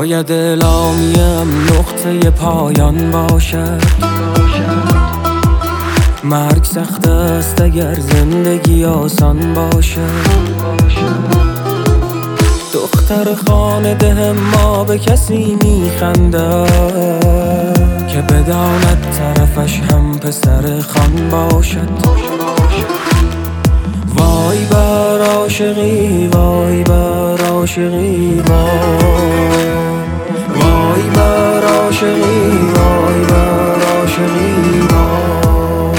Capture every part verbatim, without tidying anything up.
شاید اعلامیم نقطه پایان باشد. مرگ سخت است اگر زندگی آسان باشد. دختر خانه ده ما به کسی میخندد که بداند طرفش هم پسر خان باشد. وای بر عاشقی، وای بر عاشقی، وای وای بر عاشقی، وای بر عاشقی، وای.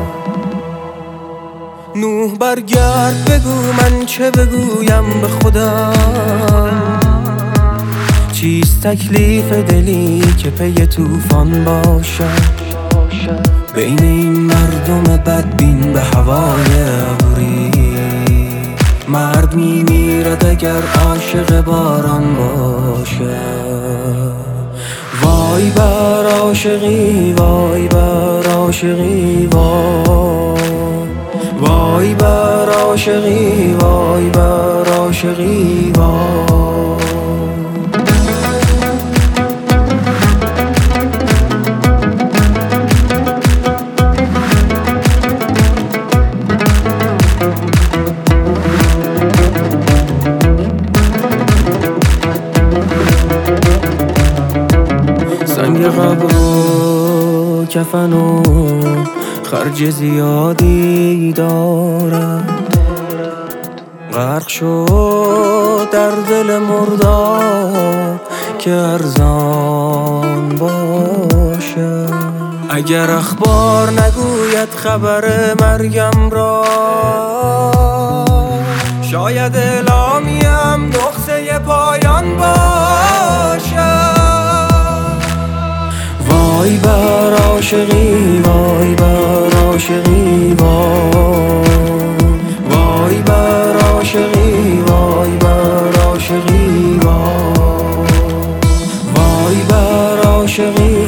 نوح برگرد بگو من چه بگویم به خودم. چیست تکلیف دلی که پی طوفان باشد؟ بین این مردم بدبین به هوای ابری مرد می میرد اگر عاشق باران باشد. وای بر عاشقی، وای بر عاشقی، وای وای بر عاشقی، وای بر عاشقی، وای. سنگ قبر و کفن و خرج زیادی دارد. غرق شد در دل مردار که ارزان باشد. اگر اخبار نگوید خبر مرگم را، شاید اعلامیم نقطه پایان باشد. وای بر عاشقی، وای بر عاشقی، وای وای بر عاشقی، وای بر عاشقی، وای وای بر عاشقی،